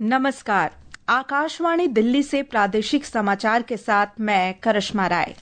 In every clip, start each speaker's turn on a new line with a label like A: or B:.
A: नमस्कार। आकाशवाणी दिल्ली से प्रादेशिक समाचार के साथ मैं करिश्मा राय।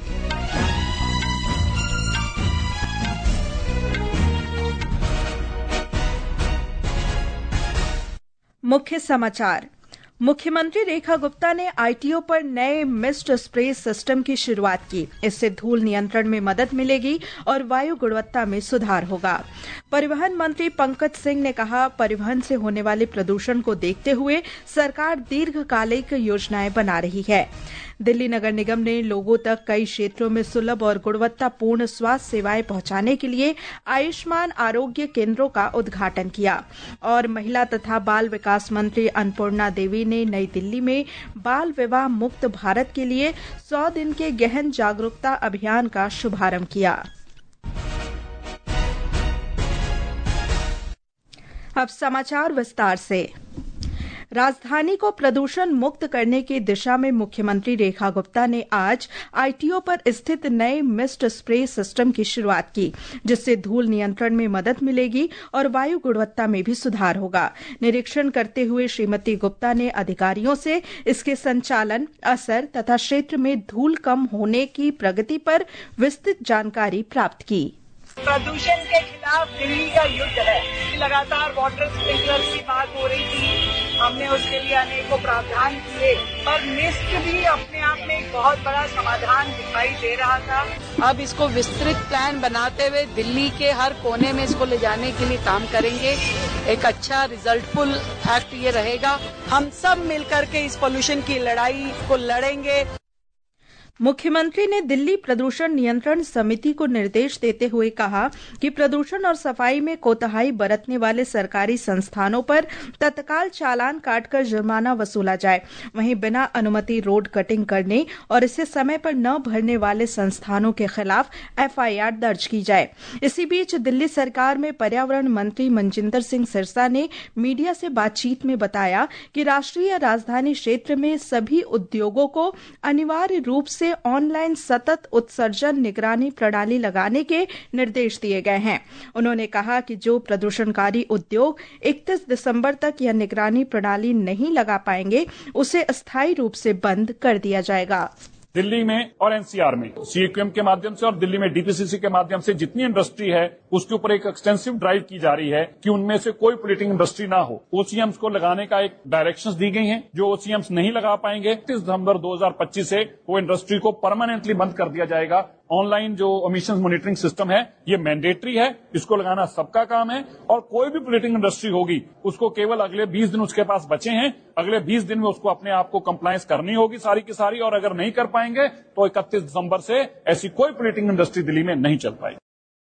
A: मुख्य समाचार। मुख्यमंत्री रेखा गुप्ता ने आईटीओ पर नए मिस्ट स्प्रे सिस्टम की शुरुआत की। इससे धूल नियंत्रण में मदद मिलेगी और वायु गुणवत्ता में सुधार होगा। परिवहन मंत्री पंकज सिंह ने कहा, परिवहन से होने वाले प्रदूषण को देखते हुए सरकार दीर्घकालिक योजनाएं बना रही है। दिल्ली नगर निगम ने लोगों तक कई क्षेत्रों में सुलभ और गुणवत्तापूर्ण स्वास्थ्य सेवाएं पहुंचाने के लिए आयुष्मान आरोग्य केंद्रों का उद्घाटन किया। और महिला तथा बाल विकास मंत्री अन्नपूर्णा देवी ने नई दिल्ली में बाल विवाह मुक्त भारत के लिए 100 दिन के गहन जागरूकता अभियान का शुभारंभ किया। अब समाचार विस्तार से। राजधानी को प्रदूषण मुक्त करने की दिशा में मुख्यमंत्री रेखा गुप्ता ने आज आईटीओ पर स्थित नए मिस्ट स्प्रे सिस्टम की शुरुआत की, जिससे धूल नियंत्रण में मदद मिलेगी और वायु गुणवत्ता में भी सुधार होगा। निरीक्षण करते हुए श्रीमती गुप्ता ने अधिकारियों से इसके संचालन, असर तथा क्षेत्र में धूल कम होने की प्रगति पर विस्तृत जानकारी प्राप्त की।
B: प्रदूषण के खिलाफ दिल्ली का युद्ध है। लगातार वाटर स्प्रिंकलर की बात हो रही थी, हमने उसके लिए अनेकों प्रावधान किए और मिस्ट भी अपने आप में एक बहुत बड़ा समाधान दिखाई दे रहा था। अब इसको विस्तृत प्लान बनाते हुए दिल्ली के हर कोने में इसको ले जाने के लिए काम करेंगे। एक अच्छा रिजल्टफुल एक्ट ये रहेगा। हम सब मिलकर के इस पोल्यूशन की लड़ाई को लड़ेंगे।
A: मुख्यमंत्री ने दिल्ली प्रदूषण नियंत्रण समिति को निर्देश देते हुए कहा कि प्रदूषण और सफाई में कोताही बरतने वाले सरकारी संस्थानों पर तत्काल चालान काटकर जुर्माना वसूला जाए। वहीं बिना अनुमति रोड कटिंग करने और इसे समय पर न भरने वाले संस्थानों के खिलाफ एफआईआर दर्ज की जाए। इसी बीच दिल्ली सरकार में पर्यावरण मंत्री मनजिंदर सिंह सिरसा ने मीडिया से बातचीत में बताया कि राष्ट्रीय राजधानी क्षेत्र में सभी उद्योगों को अनिवार्य रूप से ऑनलाइन सतत उत्सर्जन निगरानी प्रणाली लगाने के निर्देश दिए गए हैं। उन्होंने कहा कि जो प्रदूषणकारी उद्योग 31 दिसंबर तक यह निगरानी प्रणाली नहीं लगा पाएंगे, उसे अस्थायी रूप से बंद कर दिया जाएगा।
C: दिल्ली में और एनसीआर में सीक्यूएम के माध्यम से और दिल्ली में डीपीसीसी के माध्यम से जितनी इंडस्ट्री है उसके ऊपर एक एक्सटेंसिव ड्राइव की जा रही है कि उनमें से कोई पोल्यूटिंग इंडस्ट्री ना हो। ओसीएम्स को लगाने का एक डायरेक्शंस दी गई हैं। जो ओसीएम्स नहीं लगा पाएंगे 30 दिसंबर 2025 से वो इंडस्ट्री को परमानेंटली बंद कर दिया जाएगा। ऑनलाइन जो एमिशन मॉनिटरिंग सिस्टम है ये मैंडेटरी है, इसको लगाना सबका काम है और कोई भी पोल्यूटिंग इंडस्ट्री होगी उसको केवल अगले 20 दिन उसके पास बचे हैं। अगले 20 दिन में उसको अपने आप को कंप्लायंस करनी होगी सारी की सारी, और अगर नहीं कर पाएंगे तो 31 दिसंबर से ऐसी कोई पोल्यूटिंग इंडस्ट्री दिल्ली में नहीं चल पाएगी।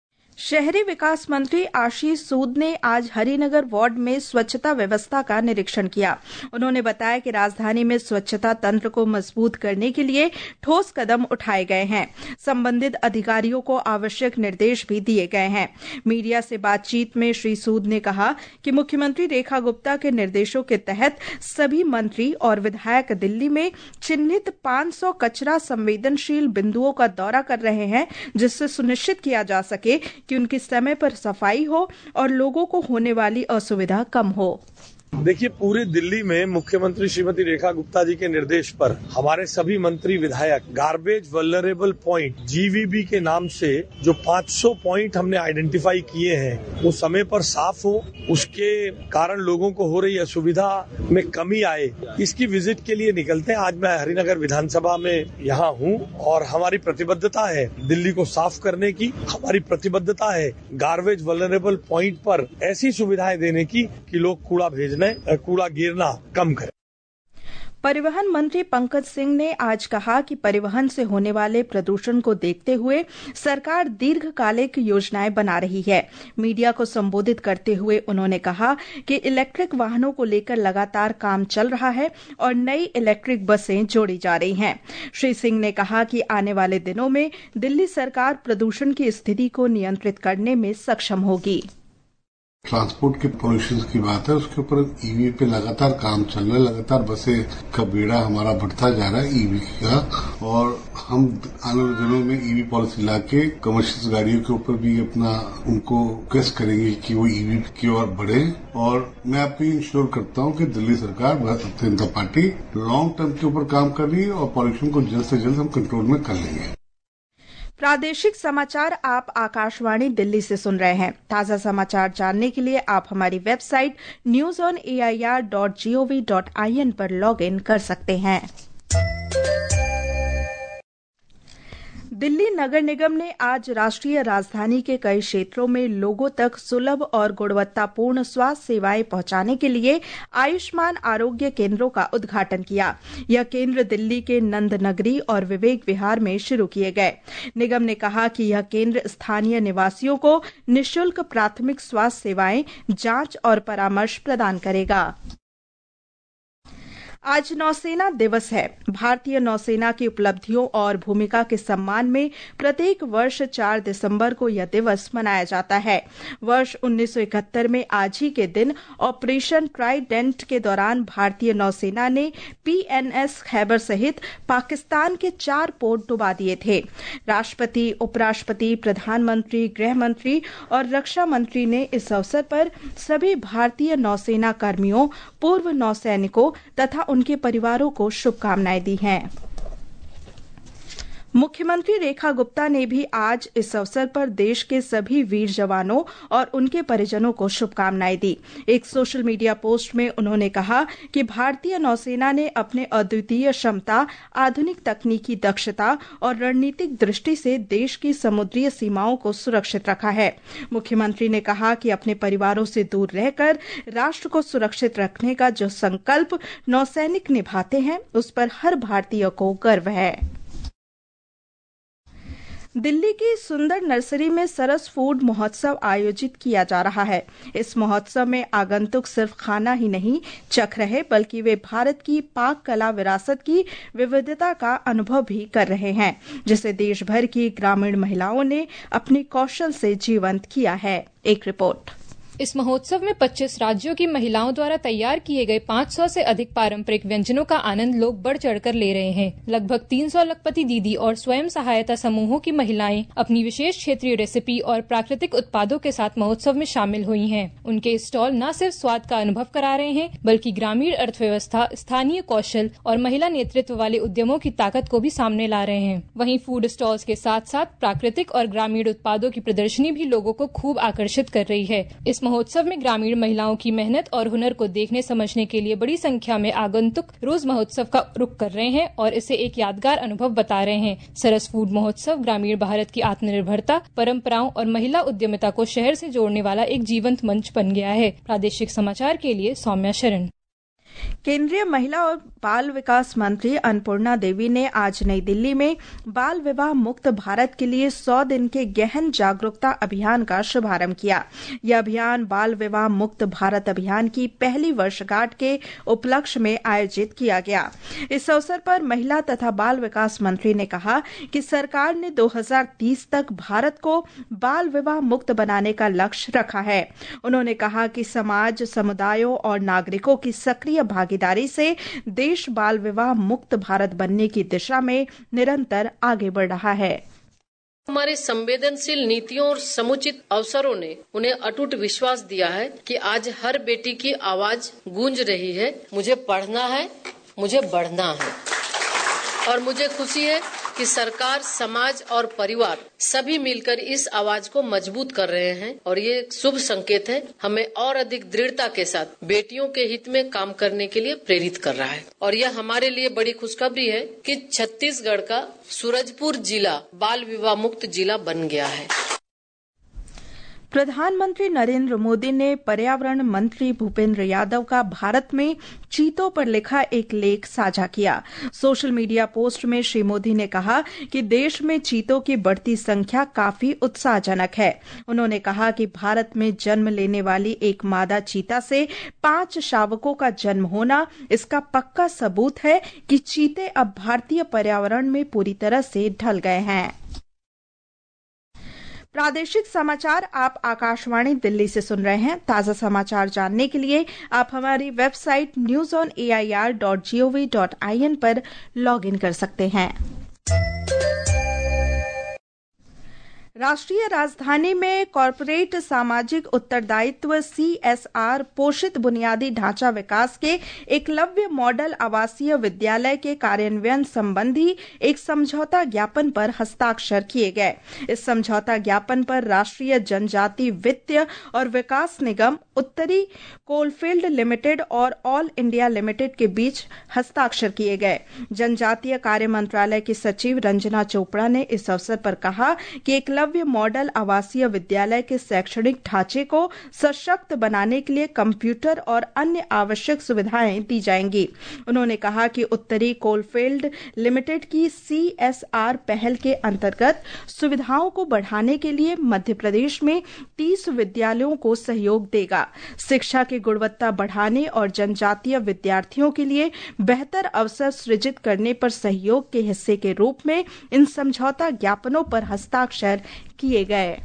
A: शहरी विकास मंत्री आशीष सूद ने आज हरिनगर वार्ड में स्वच्छता व्यवस्था का निरीक्षण किया। उन्होंने बताया कि राजधानी में स्वच्छता तंत्र को मजबूत करने के लिए ठोस कदम उठाए गए हैं। संबंधित अधिकारियों को आवश्यक निर्देश भी दिए गए हैं। मीडिया से बातचीत में श्री सूद ने कहा कि मुख्यमंत्री रेखा गुप्ता के निर्देशों के तहत सभी मंत्री और विधायक दिल्ली में चिन्हित 500 कचरा संवेदनशील बिंदुओं का दौरा कर रहे हैं, जिससे सुनिश्चित किया जा सके कि उनकी समय पर सफाई हो और लोगों को होने वाली असुविधा कम हो।
D: देखिए, पूरी दिल्ली में मुख्यमंत्री श्रीमती रेखा गुप्ता जी के निर्देश पर हमारे सभी मंत्री विधायक गार्बेज वल्नरेबल पॉइंट जीवीबी के नाम से जो 500 पॉइंट हमने आइडेंटिफाई किए हैं वो समय पर साफ हो, उसके कारण लोगों को हो रही असुविधा में कमी आए, इसकी विजिट के लिए निकलते हैं। आज मैं हरिनगर विधानसभा में यहाँ हूँ और हमारी प्रतिबद्धता है दिल्ली को साफ करने की। हमारी प्रतिबद्धता है गार्बेज वल्नरेबल पॉइंट पर ऐसी सुविधाएं देने की कि लोग कूड़ा गिरना कम करें।
A: परिवहन मंत्री पंकज सिंह ने आज कहा कि परिवहन से होने वाले प्रदूषण को देखते हुए सरकार दीर्घकालिक योजनाएं बना रही है। मीडिया को संबोधित करते हुए उन्होंने कहा कि इलेक्ट्रिक वाहनों को लेकर लगातार काम चल रहा है और नई इलेक्ट्रिक बसें जोड़ी जा रही हैं। श्री सिंह ने कहा कि आने वाले दिनों में दिल्ली सरकार प्रदूषण की स्थिति को नियंत्रित करने में सक्षम होगी।
E: ट्रांसपोर्ट के पोल्यूशन की बात है, उसके ऊपर ईवी पे लगातार काम चल रहा है, लगातार बसें का बेड़ा हमारा बढ़ता जा रहा है ईवी का, और हम आने वाले दिनों में ईवी पॉलिसी लाके कमर्शियल गाड़ियों के ऊपर भी अपना उनको रिक्वेस्ट करेंगे कि वो ईवी की ओर बढ़े। और मैं आपको इंश्योर करता हूं कि दिल्ली सरकार, Bharatiya Janata party long term के ऊपर काम कर रही है और पॉल्यूशन को जल्द से जल्द हम कंट्रोल में कर लेंगे।
A: प्रादेशिक समाचार आप आकाशवाणी दिल्ली से सुन रहे हैं। ताजा समाचार जानने के लिए आप हमारी वेबसाइट newsonair.gov.in पर लॉग इन कर सकते हैं। दिल्ली नगर निगम ने आज राष्ट्रीय राजधानी के कई क्षेत्रों में लोगों तक सुलभ और गुणवत्तापूर्ण स्वास्थ्य सेवाएं पहुंचाने के लिए आयुष्मान आरोग्य केंद्रों का उद्घाटन किया। यह केंद्र दिल्ली के नंद नगरी और विवेक विहार में शुरू किए गए। निगम ने कहा कि यह केंद्र स्थानीय निवासियों को निःशुल्क प्राथमिक स्वास्थ्य सेवाएं, जांच और परामर्श प्रदान करेगा। आज नौसेना दिवस है। भारतीय नौसेना की उपलब्धियों और भूमिका के सम्मान में प्रत्येक वर्ष 4 दिसंबर को यह दिवस मनाया जाता है। वर्ष 1971 में आज ही के दिन ऑपरेशन ट्राइडेंट के दौरान भारतीय नौसेना ने PNS खैबर सहित पाकिस्तान के 4 पोत डुबा दिए थे। राष्ट्रपति, उपराष्ट्रपति, प्रधानमंत्री, गृह मंत्री और रक्षा मंत्री ने इस अवसर पर सभी भारतीय नौसेना कर्मियों, पूर्व नौसैनिकों तथा उनके परिवारों को शुभकामनाएं दी हैं। मुख्यमंत्री रेखा गुप्ता ने भी आज इस अवसर पर देश के सभी वीर जवानों और उनके परिजनों को शुभकामनाएं दी। एक सोशल मीडिया पोस्ट में उन्होंने कहा कि भारतीय नौसेना ने अपने अद्वितीय क्षमता, आधुनिक तकनीकी दक्षता और रणनीतिक दृष्टि से देश की समुद्री सीमाओं को सुरक्षित रखा है। मुख्यमंत्री ने कहा कि अपने परिवारों से दूर रहकर राष्ट्र को सुरक्षित रखने का जो संकल्प नौसैनिक निभाते हैं, उस पर हर भारतीय को गर्व है। दिल्ली की सुंदर नर्सरी में सरस फूड महोत्सव आयोजित किया जा रहा है। इस महोत्सव में आगंतुक सिर्फ खाना ही नहीं चख रहे, बल्कि वे भारत की पाक कला विरासत की विविधता का अनुभव भी कर रहे हैं, जिसे देश भर की ग्रामीण महिलाओं ने अपने कौशल से जीवंत किया है। एक रिपोर्ट।
F: इस महोत्सव में 25 राज्यों की महिलाओं द्वारा तैयार किए गए 500 से अधिक पारंपरिक व्यंजनों का आनंद लोग बढ़ चढ़कर ले रहे हैं। लगभग 300 लखपति दीदी और स्वयं सहायता समूहों की महिलाएं अपनी विशेष क्षेत्रीय रेसिपी और प्राकृतिक उत्पादों के साथ महोत्सव में शामिल हुई हैं। उनके स्टॉल न सिर्फ स्वाद का अनुभव करा रहे हैं, बल्कि ग्रामीण अर्थव्यवस्था, स्थानीय कौशल और महिला नेतृत्व वाले उद्यमों की ताकत को भी सामने ला रहे हैं। वहीं फूड स्टॉल्स के साथ साथ प्राकृतिक और ग्रामीण उत्पादों की प्रदर्शनी भी लोगों को खूब आकर्षित कर रही है। इस महोत्सव में ग्रामीण महिलाओं की मेहनत और हुनर को देखने समझने के लिए बड़ी संख्या में आगंतुक रोज महोत्सव का रुख कर रहे हैं और इसे एक यादगार अनुभव बता रहे हैं। सरस फूड महोत्सव ग्रामीण भारत की आत्मनिर्भरता, परंपराओं और महिला उद्यमिता को शहर से जोड़ने वाला एक जीवंत मंच बन गया है। प्रादेशिक समाचार के लिए सौम्या शरण।
A: केंद्रीय महिला और बाल विकास मंत्री अन्नपूर्णा देवी ने आज नई दिल्ली में बाल विवाह मुक्त भारत के लिए 100 दिन के गहन जागरूकता अभियान का शुभारंभ किया। यह अभियान बाल विवाह मुक्त भारत अभियान की पहली वर्षगांठ के उपलक्ष्य में आयोजित किया गया। इस अवसर पर महिला तथा बाल विकास मंत्री ने कहा कि सरकार ने 2030 तक भारत को बाल विवाह मुक्त बनाने का लक्ष्य रखा है। उन्होंने कहा कि समाज, समुदायों और नागरिकों की सक्रिय भागीदारी से देश बाल विवाह मुक्त भारत बनने की दिशा में निरंतर आगे बढ़ रहा है।
G: हमारे संवेदनशील नीतियों और समुचित अवसरों ने उन्हें अटूट विश्वास दिया है कि आज हर बेटी की आवाज गूंज रही है, मुझे पढ़ना है, मुझे बढ़ना है। और मुझे खुशी है कि सरकार, समाज और परिवार सभी मिलकर इस आवाज को मजबूत कर रहे हैं और ये एक शुभ संकेत है, हमें और अधिक दृढ़ता के साथ बेटियों के हित में काम करने के लिए प्रेरित कर रहा है। और यह हमारे लिए बड़ी खुशखबरी है कि छत्तीसगढ़ का सूरजपुर जिला बाल विवाह मुक्त जिला बन गया है।
A: प्रधानमंत्री नरेंद्र मोदी ने पर्यावरण मंत्री भूपेंद्र यादव का भारत में चीतों पर लिखा एक लेख साझा किया। सोशल मीडिया पोस्ट में श्री मोदी ने कहा कि देश में चीतों की बढ़ती संख्या काफी उत्साहजनक है। उन्होंने कहा कि भारत में जन्म लेने वाली एक मादा चीता से 5 शावकों का जन्म होना इसका पक्का सबूत है कि चीते अब भारतीय पर्यावरण में पूरी तरह से ढल गए हैं। प्रादेशिक समाचार आप आकाशवाणी दिल्ली से सुन रहे हैं। ताजा समाचार जानने के लिए आप हमारी वेबसाइट newsonair.gov.in पर लॉगिन कर सकते हैं। राष्ट्रीय राजधानी में कॉरपोरेट सामाजिक उत्तरदायित्व CSR पोषित बुनियादी ढांचा विकास के एकलव्य मॉडल आवासीय विद्यालय के कार्यान्वयन संबंधी एक समझौता ज्ञापन पर हस्ताक्षर किए गए। इस समझौता ज्ञापन पर राष्ट्रीय जनजाति वित्त और विकास निगम, उत्तरी कोलफील्ड लिमिटेड और ऑल इंडिया लिमिटेड के बीच हस्ताक्षर किए गए। जनजातीय कार्य मंत्रालय की सचिव रंजना चोपड़ा ने इस अवसर पर कहा कि एकलव्य मॉडल आवासीय विद्यालय के शैक्षणिक ढांचे को सशक्त बनाने के लिए कंप्यूटर और अन्य आवश्यक सुविधाएं दी जाएंगी। उन्होंने कहा कि उत्तरी कोलफील्ड लिमिटेड की CSR पहल के अंतर्गत सुविधाओं को बढ़ाने के लिए मध्य प्रदेश में 30 विद्यालयों को सहयोग देगा। शिक्षा की गुणवत्ता बढ़ाने और जनजातीय विद्यार्थियों के लिए बेहतर अवसर सृजित करने पर सहयोग के हिस्से के रूप में इन समझौता ज्ञापनों पर हस्ताक्षर किए गए।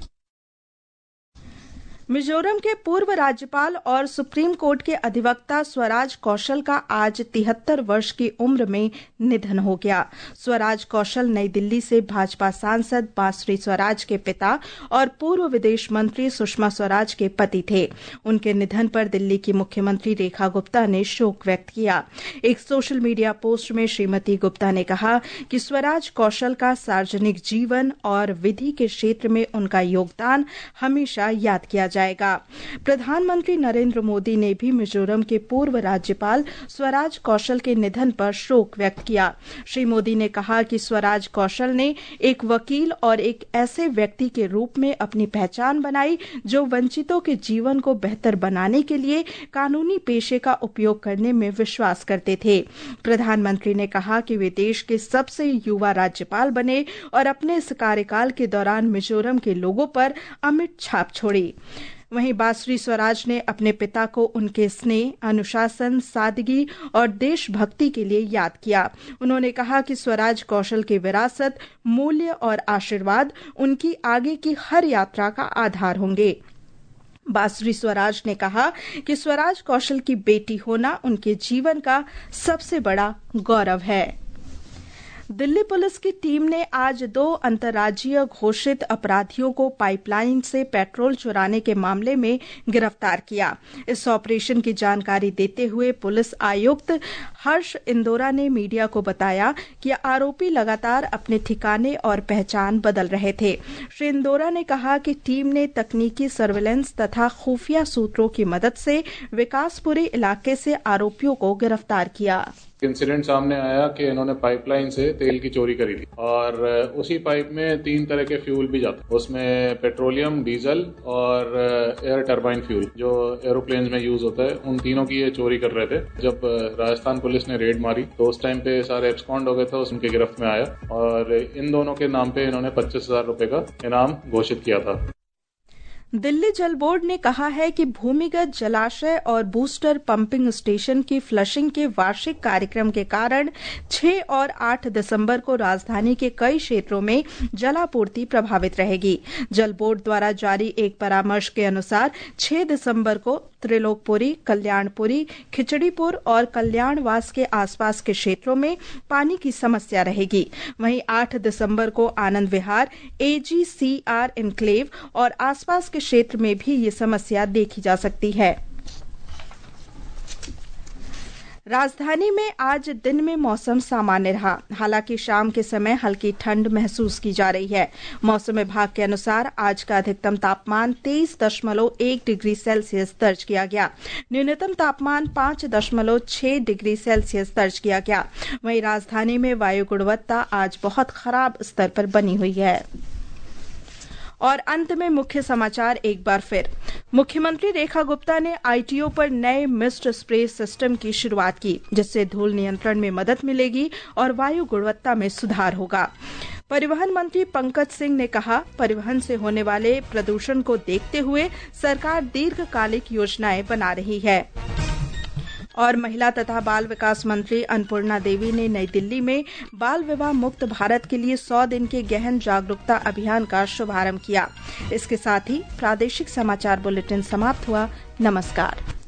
A: मिजोरम के पूर्व राज्यपाल और सुप्रीम कोर्ट के अधिवक्ता स्वराज कौशल का आज 73 वर्ष की उम्र में निधन हो गया। स्वराज कौशल नई दिल्ली से भाजपा सांसद बांसुरी स्वराज के पिता और पूर्व विदेश मंत्री सुषमा स्वराज के पति थे। उनके निधन पर दिल्ली की मुख्यमंत्री रेखा गुप्ता ने शोक व्यक्त किया। एक सोशल मीडिया पोस्ट में श्रीमती गुप्ता ने कहा कि स्वराज कौशल का सार्वजनिक जीवन और विधि के क्षेत्र में उनका योगदान हमेशा याद किया जाएगा। प्रधानमंत्री नरेंद्र मोदी ने भी मिजोरम के पूर्व राज्यपाल स्वराज कौशल के निधन पर शोक व्यक्त किया। श्री मोदी ने कहा कि स्वराज कौशल ने एक वकील और एक ऐसे व्यक्ति के रूप में अपनी पहचान बनाई जो वंचितों के जीवन को बेहतर बनाने के लिए कानूनी पेशे का उपयोग करने में विश्वास करते थे। प्रधानमंत्री ने कहा कि वे देश के सबसे युवा राज्यपाल बने और अपने इस कार्यकाल के दौरान मिजोरम के लोगों पर अमिट छाप छोड़ी। वहीं बांसुरी स्वराज ने अपने पिता को उनके स्नेह, अनुशासन, सादगी और देशभक्ति के लिए याद किया। उन्होंने कहा कि स्वराज कौशल की विरासत, मूल्य और आशीर्वाद उनकी आगे की हर यात्रा का आधार होंगे। बांसुरी स्वराज ने कहा कि स्वराज कौशल की बेटी होना उनके जीवन का सबसे बड़ा गौरव है। दिल्ली पुलिस की टीम ने आज 2 अंतर्राज्यीय घोषित अपराधियों को पाइपलाइन से पेट्रोल चुराने के मामले में गिरफ्तार किया। इस ऑपरेशन की जानकारी देते हुए पुलिस आयुक्त हर्ष इंदोरा ने मीडिया को बताया कि आरोपी लगातार अपने ठिकाने और पहचान बदल रहे थे। श्री इंदोरा ने कहा कि टीम ने तकनीकी सर्विलेंस तथा खुफिया सूत्रों की मदद से विकासपुरी इलाके से आरोपियों को गिरफ्तार किया।
H: इंसिडेंट सामने आया कि इन्होंने पाइपलाइन से तेल की चोरी करी थी और उसी पाइप में 3 तरह के फ्यूल भी जाते, उसमें पेट्रोलियम, डीजल और एयर टर्बाइन फ्यूल जो एरोप्लेन में यूज होता है, उन तीनों की ये चोरी कर रहे थे। जब राजस्थान पुलिस ने रेड मारी तो उस टाइम पे सारे एब्सकॉन्ड हो गए थे, उनके गिरफ्त में आया और इन दोनों के नाम पे इन्होंने 25,000 रुपए का इनाम घोषित किया था।
A: दिल्ली जल बोर्ड ने कहा है कि भूमिगत जलाशय और बूस्टर पंपिंग स्टेशन की फ्लशिंग के वार्षिक कार्यक्रम के कारण 6 और 8 दिसंबर को राजधानी के कई क्षेत्रों में जलापूर्ति प्रभावित रहेगी। जल बोर्ड द्वारा जारी एक परामर्श के अनुसार 6 दिसंबर को त्रिलोकपुरी, कल्याणपुरी, खिचड़ीपुर और कल्याणवास के आसपास के क्षेत्रों में पानी की समस्या रहेगी। वहीं 8 दिसंबर को आनंद विहार, AGCR इनक्लेव और आसपास के क्षेत्र में भी ये समस्या देखी जा सकती है। राजधानी में आज दिन में मौसम सामान्य रहा, हालांकि शाम के समय हल्की ठंड महसूस की जा रही है। मौसम विभाग के अनुसार आज का अधिकतम तापमान 23.1 डिग्री सेल्सियस दर्ज किया गया। न्यूनतम तापमान 5.6 डिग्री सेल्सियस दर्ज किया गया। वहीं राजधानी में वायु गुणवत्ता आज बहुत खराब स्तर पर बनी हुई है। और अंत में मुख्य समाचार एक बार फिर। मुख्यमंत्री रेखा गुप्ता ने ITO पर नए मिस्ट स्प्रे सिस्टम की शुरुआत की, जिससे धूल नियंत्रण में मदद मिलेगी और वायु गुणवत्ता में सुधार होगा। परिवहन मंत्री पंकज सिंह ने कहा, परिवहन से होने वाले प्रदूषण को देखते हुए सरकार दीर्घकालिक योजनाएं बना रही है। और महिला तथा बाल विकास मंत्री अन्नपूर्णा देवी ने नई दिल्ली में बाल विवाह मुक्त भारत के लिए 100 दिन के गहन जागरूकता अभियान का शुभारंभ किया। इसके साथ ही प्रादेशिक समाचार बुलेटिन समाप्त हुआ। नमस्कार।